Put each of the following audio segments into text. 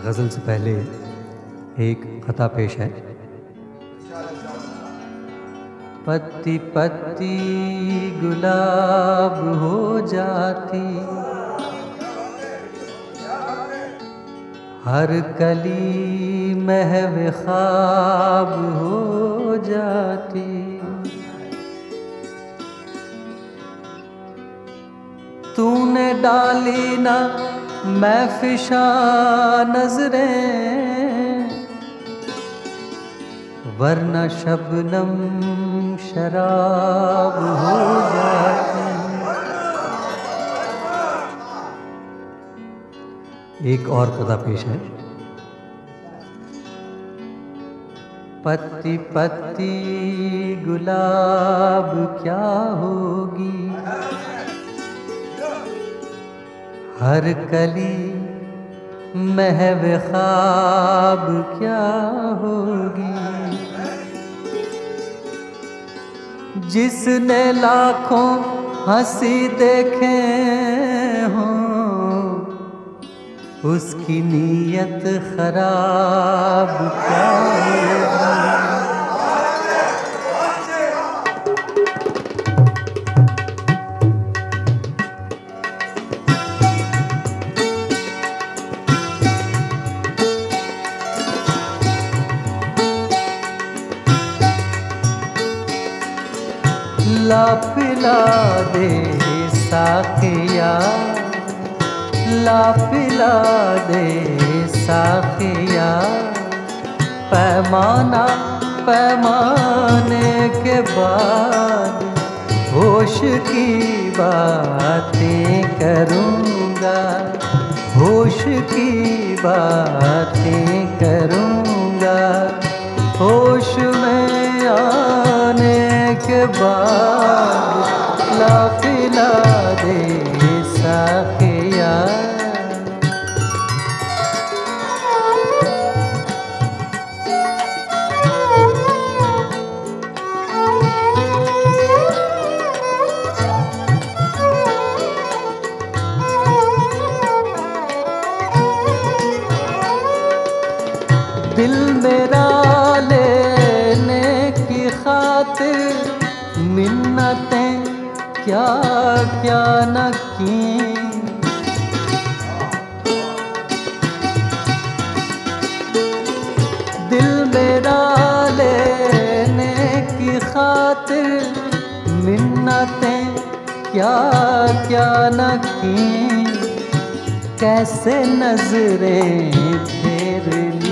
गज़ल से पहले एक ख़ता पेश है। पत्ती पत्ती गुलाब हो जाती, हर कली महव ख्वाब हो जाती। तूने डाली ना महफिशा नजरें, वरना शबनम शराब हो जाती। एक और ख़ता पेश है। पत्ती पत्ती गुलाब क्या होगी, हर कली महव ख्वाब क्या होगी। जिसने लाखों हंसी देखे हों, उसकी नीयत खराब क्या होगी। ला पिला दे साखिया, ला पिला दे साखिया, पैमाना पैमाने के बाद होश की बातें करूँगा, होश की बातें करूँगा। होश में आने के बाद ला पिला दे साखिया। दिल मेरा लेने की खातिर मिन्नतें क्या क्या न की। दिल मेरा लेने की खातिर मिन्नतें क्या क्या न की। कैसे नजरें फेर ली,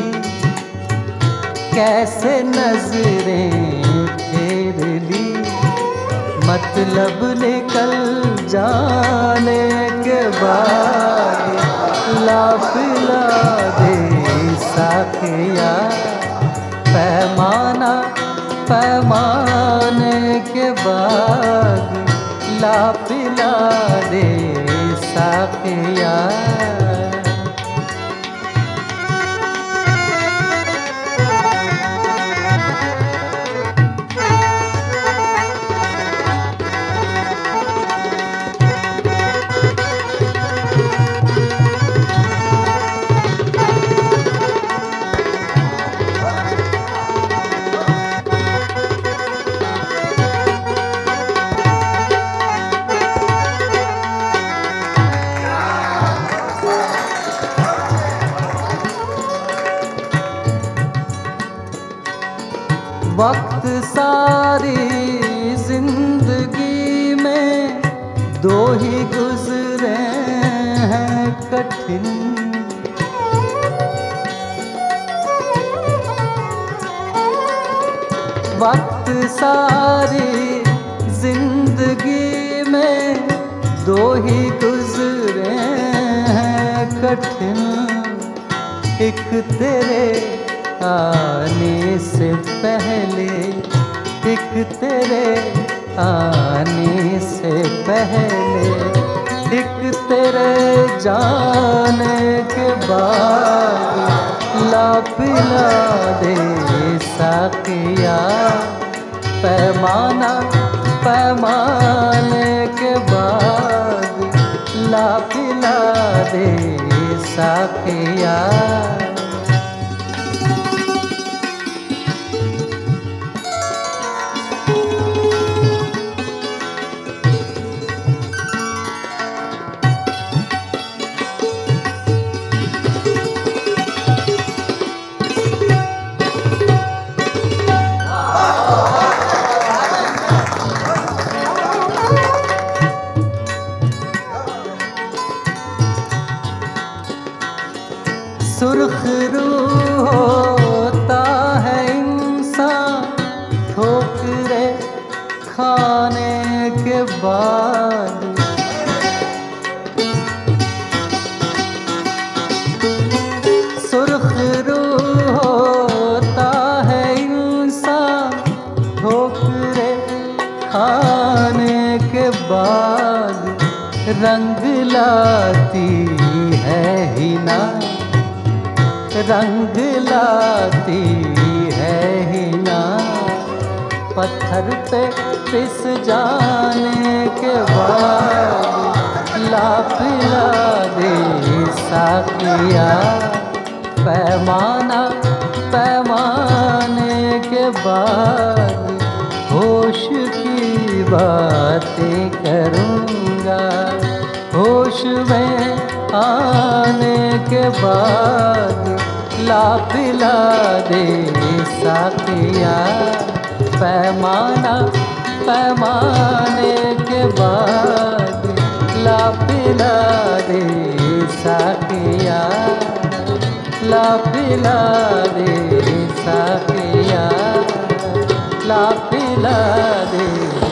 कैसे नजरें फेर ली, मतलब निकल जाने के बाद ला पिला दे साखिया। पैमाना पैमाने के बाद ला पिला दे साखिया। वक्त सारी जिंदगी में दो ही गुजरे हैं कठिन। वक्त सारी जिंदगी में दो ही गुजरे हैं कठिन। एक तेरे आने से पहले, एक तेरे आने से पहले, एक तेरे जाने के बाद ला पिला दे साखिया। पैमाना पैमाने के बाद ला पिला दे साकिया। सुर्ख रूह होता है इंसान ठोकरे खाने के बाद। सुर्ख रूह होता है इंसान ठोकरे खाने के बाद। रंग लाती है हिना, रंग लाती है हिना, पत्थर पे पिस जाने के बाद। ला पिला दे साकिया, पैमाना पैमाने के बाद। होश की बातें करूँगा, होश में आने के बाद। ला पिला दे साकिया, पैमाना पैमाने के बाद। ला पिला दे साकिया, ला पिला दे साकिया, ला पिला दे।